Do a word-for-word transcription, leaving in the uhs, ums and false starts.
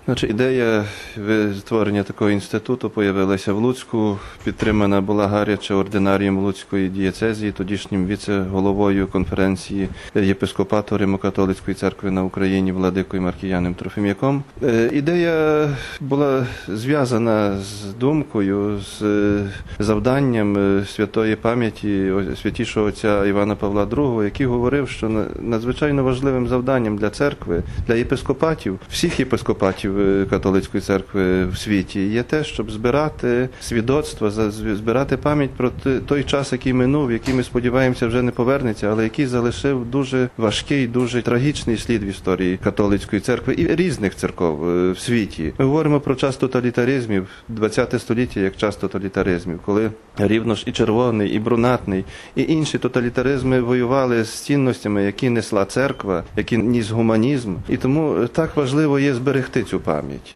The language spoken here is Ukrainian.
Значить, ідея створення такого інституту з'явилася в Луцьку, підтримана була гаряче ординарієм Луцької дієцезії, тодішнім віце-головою конференції єпископату Римо-католицької церкви на Україні владикою Маркіяном Трофим'яком. Ідея була зв'язана з думкою, з завданням святої пам'яті святішого отця Івана Павла другого, який говорив, що надзвичайно важливим завданням для церкви, для єпископатів, всіх єпископатів католицької церкви в світі є те, щоб збирати свідоцтва, збирати пам'ять про той час, який минув, який, ми сподіваємося, вже не повернеться, але який залишив дуже важкий, дуже трагічний слід в історії католицької церкви і різних церков в світі. Ми говоримо про час тоталітаризмів, ХХ століття як час тоталітаризмів, коли рівно ж і червоний, і брунатний, і інші тоталітаризми воювали з цінностями, які несла церква, які ніс гуманізм. І тому так важливо є зберегти цю пам'ять.